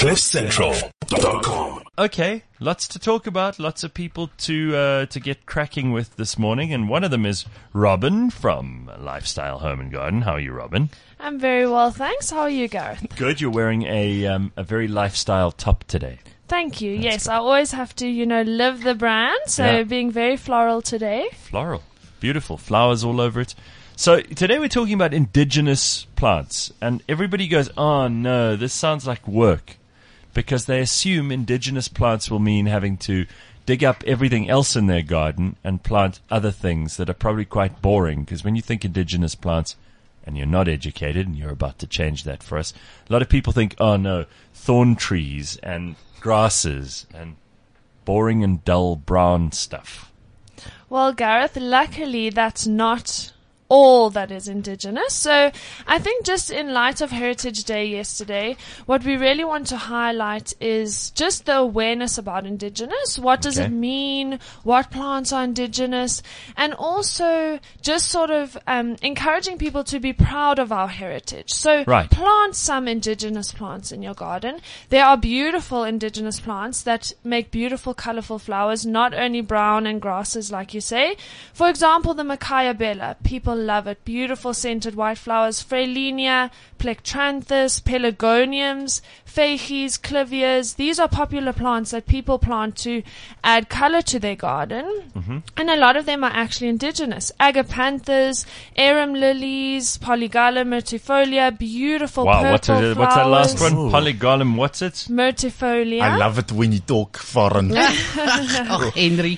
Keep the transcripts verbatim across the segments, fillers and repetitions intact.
cliff central dot com. Okay, lots to talk about, lots of people to uh, to get cracking with this morning, and one of them is Robin from Lifestyle Home and Garden. How are you, Robin? I'm very well, thanks. How are you, Gareth? Good. You're wearing a um, a very lifestyle top today. Thank you. That's yes, good. I always have to, you know, live the brand, so Yeah. being very floral today. Floral. Beautiful. Flowers all over it. So today we're talking about indigenous plants, and everybody goes, oh no, this sounds like work, because they assume indigenous plants will mean having to dig up everything else in their garden and plant other things that are probably quite boring, because when you think indigenous plants, and you're not educated, and you're about to change that for us, a lot of people think, oh no, thorn trees and grasses and boring and dull brown stuff. Well, Gareth, luckily that's not all that is indigenous. So I think just in light of Heritage Day yesterday, what we really want to highlight is just the awareness about indigenous. What does Okay. it mean? What plants are indigenous? And also just sort of um, encouraging people to be proud of our heritage. So Right. plant some indigenous plants in your garden. There are beautiful indigenous plants that make beautiful, colorful flowers, not only brown and grasses like you say. For example, the Micaiah bella. People love it. Beautiful scented white flowers. Fralinia, Plectranthus, Pelargoniums, Feiches, Clivias. These are popular plants that people plant to add color to their garden. Mm-hmm. And a lot of them are actually indigenous. Agapanthus, arum lilies, Polygala myrtifolia, beautiful Wow, purple what's, flowers. it, what's that last one? Ooh. Polygolum, what's it? Myrtifolia. I love it when you talk foreign. Oh, Henry.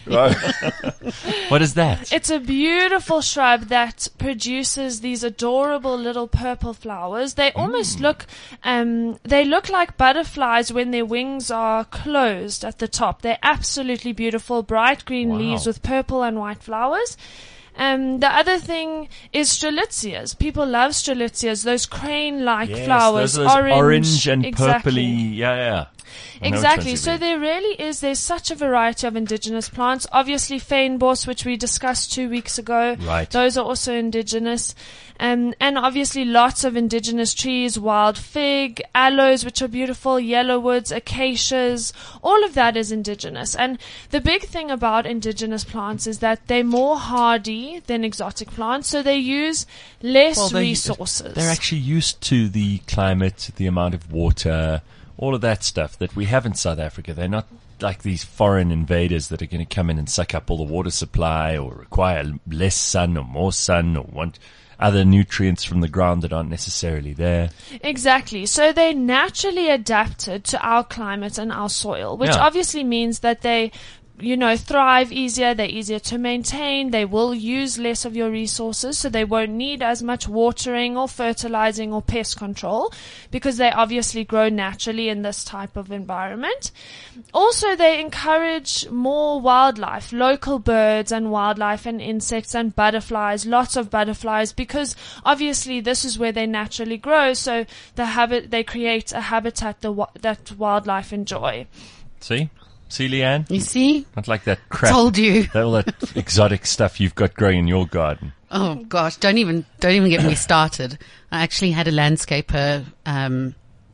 What is that? It's a beautiful shrub that produces these adorable little purple flowers. They almost look, um, they look like butterflies when their wings are closed at the top. They're absolutely beautiful, bright green Wow. leaves with purple and white flowers. Um, the other thing is strelitzias. People love strelitzias, those crane-like Yes, flowers, those, those orange, orange and exactly. purpley. Yeah, yeah. I know which Exactly. ones you So mean. there really is, there's such a variety of indigenous plants. Obviously feinbos, which we discussed two weeks ago. Right. Those are also indigenous. Um, and obviously lots of indigenous trees, wild fig, aloes, which are beautiful, yellowwoods, acacias. All of that is indigenous. And the big thing about indigenous plants is that they're more hardy than exotic plants. So they use less Well, they- resources. They're actually used to the climate, the amount of water, all of that stuff that we have in South Africa. They're not like these foreign invaders that are going to come in and suck up all the water supply or require less sun or more sun or want other nutrients from the ground that aren't necessarily there. Exactly. So they naturally adapted to our climate and our soil, which Yeah. obviously means that they, you know, thrive easier, they're easier to maintain, they will use less of your resources, so they won't need as much watering or fertilizing or pest control because they obviously grow naturally in this type of environment. Also, they encourage more wildlife, local birds and wildlife and insects and butterflies, lots of butterflies, because obviously this is where they naturally grow, so the habit, they create a habitat the, wa- that wildlife enjoy. See? See, Leanne? You see? Not like that crap. Told you. that- all that exotic stuff you've got growing in your garden. Oh gosh, don't even don't even get me started. I actually had a landscaper um,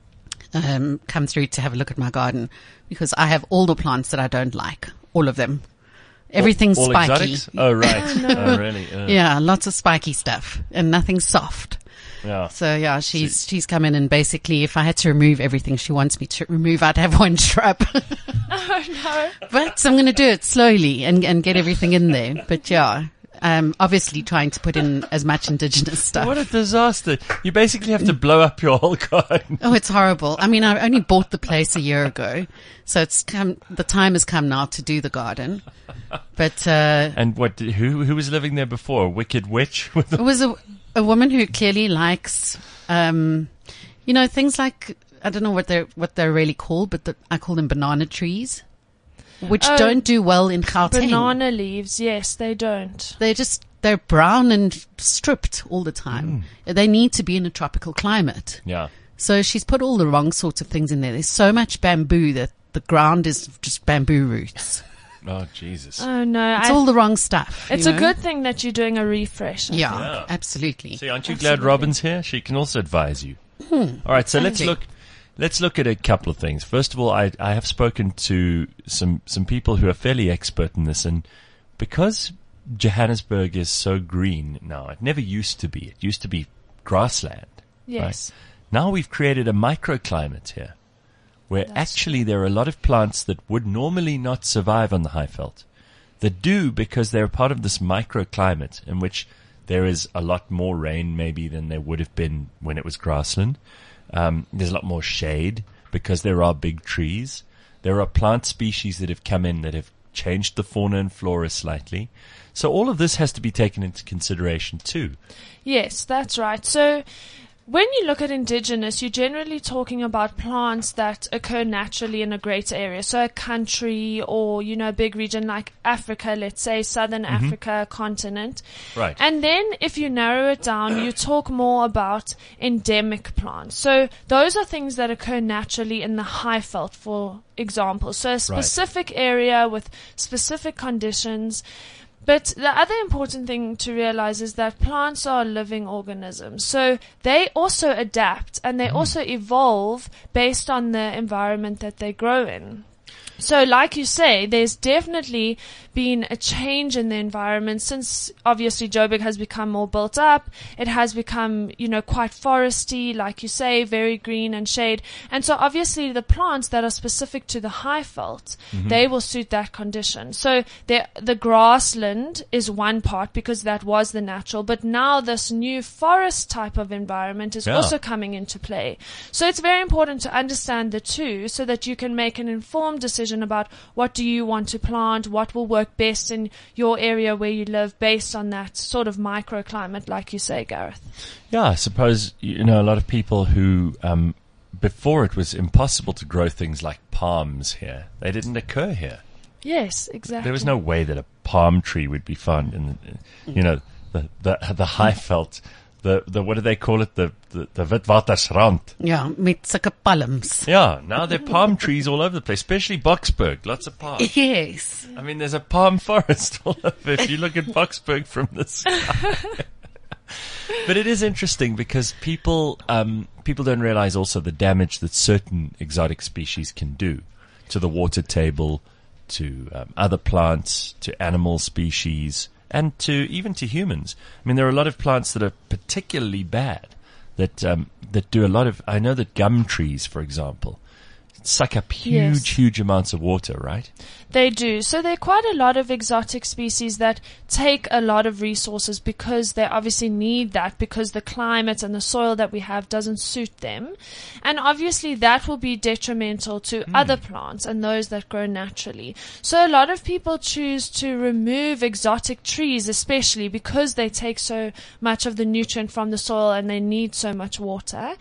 um, come through to have a look at my garden because I have all the plants that I don't like, all of them. Everything's all spiky. Exotics? Oh, right. oh, really? Uh, Yeah, lots of spiky stuff and nothing soft. yeah. So yeah, she's she's come in and basically, if I had to remove everything she wants me to remove, I'd have one shrub. Oh no. But I'm going to do it slowly and and get everything in there. But yeah, um, obviously trying to put in as much indigenous stuff. What a disaster. You basically have to blow up your whole garden. Oh, it's horrible. I mean, I only bought the place a year ago, so it's come. The time has come now to do the garden. But uh, And what? did- Who who was living there before? A wicked witch? With it was a a woman who clearly likes, um, you know, things like I don't know what they're what they're really called, but the, I call them banana trees, which Oh, don't do well in Gauteng. Banana leaves, yes, they don't. They're just they're brown and stripped all the time. They need to be in a tropical climate. yeah. So she's put all the wrong sorts of things in there. There's so much bamboo that the ground is just bamboo roots. Oh, Jesus. Oh no, It's I, all the wrong stuff. it's you a know? good thing that you're doing a refresh. I Yeah, Yeah. absolutely. See, aren't you glad Absolutely. Robin's here? She can also advise you. All right, so let's Okay. look. Let's look at a couple of things. First of all, I, I have spoken to some, some people who are fairly expert in this, and because Johannesburg is so green now, it never used to be. It used to be grassland. Yes. Right? Now we've created a microclimate here, where That's actually there are a lot of plants that would normally not survive on the Highveld that do, because they're part of this microclimate in which there is a lot more rain maybe than there would have been when it was grassland. Um, there's a lot more shade because there are big trees. There are plant species that have come in that have changed the fauna and flora slightly. So all of this has to be taken into consideration too. Yes, that's right. So when you look at indigenous, you're generally talking about plants that occur naturally in a greater area. So a country or, you know, a big region like Africa, let's say Southern Mm-hmm. Africa continent. Right. And then if you narrow it down, you talk more about endemic plants. So those are things that occur naturally in the Highveld, for example. So a specific area with specific conditions. But the other important thing to realize is that plants are living organisms. So they also adapt and they also evolve based on the environment that they grow in. So like you say, there's definitely been a change in the environment since obviously Joburg has become more built up. It has become, you know, quite foresty, like you say, very green and shade. And so obviously the plants that are specific to the Highveld, mm-hmm. they will suit that condition. So the, the grassland is one part because that was the natural, but now this new forest type of environment is yeah. also coming into play. So it's very important to understand the two so that you can make an informed decision about what do you want to plant, what will work best in your area where you live based on that sort of microclimate, like you say, Gareth. Yeah, I suppose, you know, a lot of people who, um, before it was impossible to grow things like palms here, they didn't occur here. Yes, exactly. There was no way that a palm tree would be found in, the, you know, the, the, the Highveld. The, the, what do they call it? The, the, the Witwatersrand. Ja, met sulke palms. Yeah, now there are palm trees all over the place, especially Boksburg. Lots of palms. Yes. I mean, there's a palm forest all over if you look at Boksburg from the sky. But it is interesting because people, um, people don't realize also the damage that certain exotic species can do to the water table, to um, other plants, to animal species, and to even to humans. I mean, there are a lot of plants that are particularly bad that um, that do a lot of. I know that gum trees, for example, suck up huge, Yes. huge amounts of water, right? They do. So there are quite a lot of exotic species that take a lot of resources because they obviously need that because the climate and the soil that we have doesn't suit them. And obviously that will be detrimental to mm. other plants and those that grow naturally. So a lot of people choose to remove exotic trees, especially because they take so much of the nutrient from the soil and they need so much water.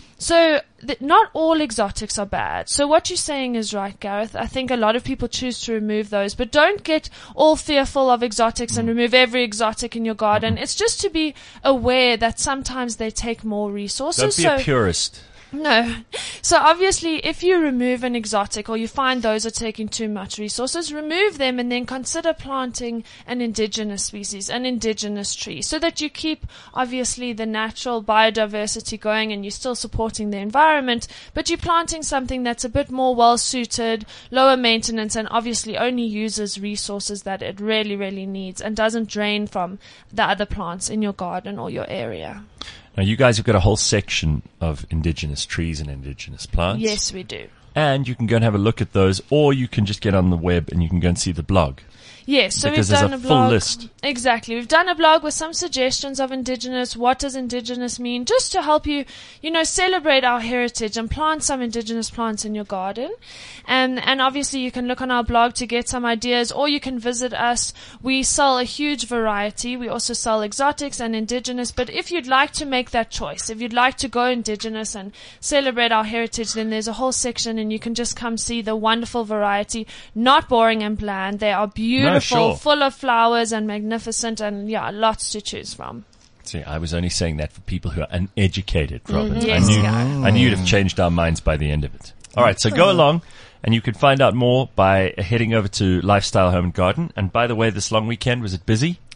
So th- not all exotics are bad. So what you're saying is right, Gareth. I think a lot of people choose to remove those, but don't get all fearful of exotics and remove every exotic in your garden. It's just to be aware that sometimes they take more resources. Don't be so a purist. No. So obviously, if you remove an exotic or you find those are taking too much resources, remove them and then consider planting an indigenous species, an indigenous tree, so that you keep obviously the natural biodiversity going and you're still supporting the environment, but you're planting something that's a bit more well suited, lower maintenance, and obviously only uses resources that it really, really needs and doesn't drain from the other plants in your garden or your area. Now, you guys have got a whole section of indigenous trees and indigenous plants. Yes, we do. And you can go and have a look at those, or you can just get on the web and you can go and see the blog. Yes, so Because we've there's done a a, full blog. list. Exactly. We've done a blog with some suggestions of indigenous. What does indigenous mean? Just to help you, you know, celebrate our heritage and plant some indigenous plants in your garden. And, and obviously you can look on our blog to get some ideas, or you can visit us. We sell a huge variety. We also sell exotics and indigenous. But if you'd like to make that choice, if you'd like to go indigenous and celebrate our heritage, then there's a whole section and you can just come see the wonderful variety. Not boring and bland. They are beautiful. No, sure. Full of flowers and magnificent, and yeah, lots to choose from. See, I was only saying that for people who are uneducated, Robin. Mm, yes, I knew, Gareth. I knew you'd have changed our minds by the end of it. All right, so go along, and you can find out more by heading over to Lifestyle Home and Garden. And by the way, this long weekend, was it busy?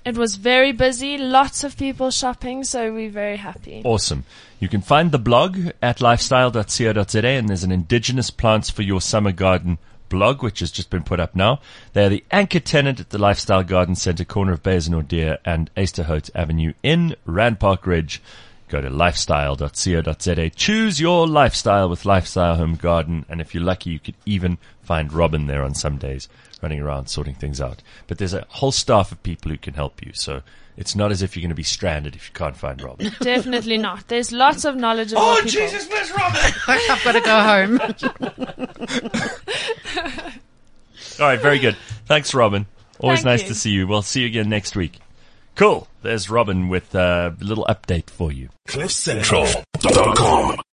It was very busy, lots of people shopping, so we're very happy. Awesome. You can find the blog at lifestyle dot co dot za, and there's an Indigenous Plants for Your Summer Garden blog, which has just been put up now. They are the anchor tenant at the Lifestyle Garden Centre, corner of Bays and Ordeer and Easterhout Avenue in Rand Park Ridge. Go to lifestyle dot co dot za. Choose your lifestyle with Lifestyle Home Garden, and if you're lucky, you could even find Robin there on some days, running around sorting things out. But there's a whole staff of people who can help you, so it's not as if you're going to be stranded if you can't find Robin. Definitely not. There's lots of knowledgeable Oh, people. Jesus, where's Robin? I've got to go home. All right, very good. Thanks, Robin. Always Thank nice you. to see you. We'll see you again next week. Cool. There's Robin with a little update for you. cliff central dot com